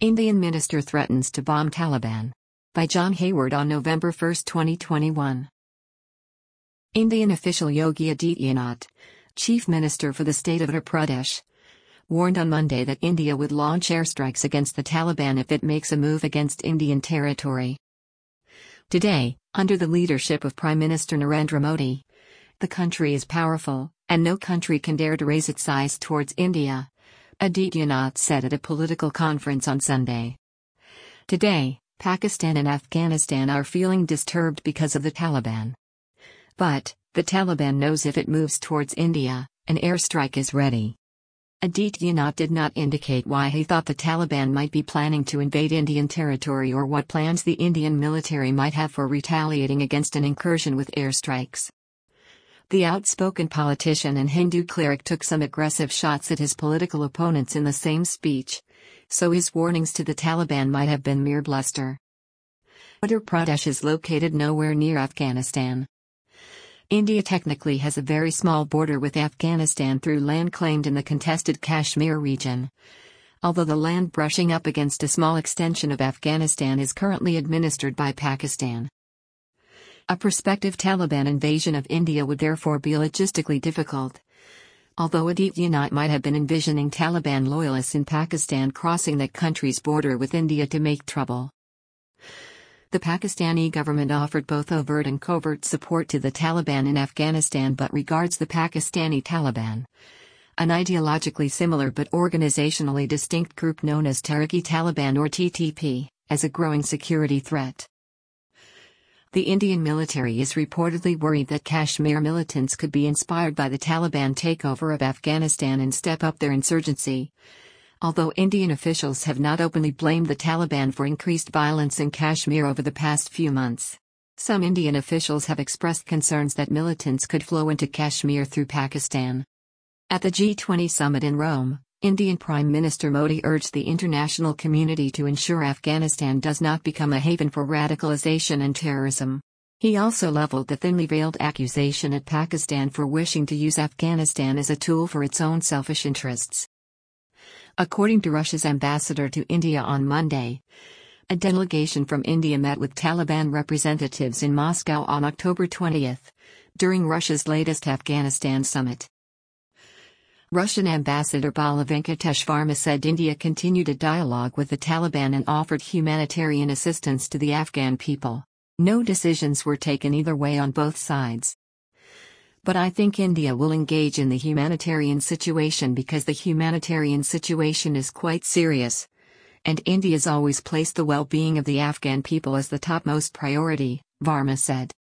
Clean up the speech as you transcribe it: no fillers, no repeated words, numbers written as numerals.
Indian minister threatens to bomb Taliban. By John Hayward on November 1, 2021. Indian official Yogi Adityanath, chief minister for the state of Uttar Pradesh, warned on Monday that India would launch airstrikes against the Taliban if it makes a move against Indian territory. Today, under the leadership of Prime Minister Narendra Modi, the country is powerful, and no country can dare to raise its eyes towards India, Adityanath said at a political conference on Sunday. Today, Pakistan and Afghanistan are feeling disturbed because of the Taliban. But, the Taliban knows if it moves towards India, an airstrike is ready. Adityanath did not indicate why he thought the Taliban might be planning to invade Indian territory or what plans the Indian military might have for retaliating against an incursion with airstrikes. The outspoken politician and Hindu cleric took some aggressive shots at his political opponents in the same speech, so his warnings to the Taliban might have been mere bluster. Uttar Pradesh is located nowhere near Afghanistan. India technically has a very small border with Afghanistan through land claimed in the contested Kashmir region, although the land brushing up against a small extension of Afghanistan is currently administered by Pakistan. A prospective Taliban invasion of India would therefore be logistically difficult, although Adityanath might have been envisioning Taliban loyalists in Pakistan crossing that country's border with India to make trouble. The Pakistani government offered both overt and covert support to the Taliban in Afghanistan but regards the Pakistani Taliban, an ideologically similar but organizationally distinct group known as Tehrik-e-Taliban or TTP, as a growing security threat. The Indian military is reportedly worried that Kashmir militants could be inspired by the Taliban takeover of Afghanistan and step up their insurgency, although Indian officials have not openly blamed the Taliban for increased violence in Kashmir over the past few months. Some Indian officials have expressed concerns that militants could flow into Kashmir through Pakistan. At the G20 summit in Rome, Indian Prime Minister Modi urged the international community to ensure Afghanistan does not become a haven for radicalization and terrorism. He also leveled the thinly veiled accusation at Pakistan for wishing to use Afghanistan as a tool for its own selfish interests. According to Russia's ambassador to India on Monday, a delegation from India met with Taliban representatives in Moscow on October 20, during Russia's latest Afghanistan summit. Russian Ambassador Bala Venkatesh Verma said India continued a dialogue with the Taliban and offered humanitarian assistance to the Afghan people. No decisions were taken either way on both sides. But I think India will engage in the humanitarian situation because the humanitarian situation is quite serious, and India's always placed the well-being of the Afghan people as the topmost priority, Verma said.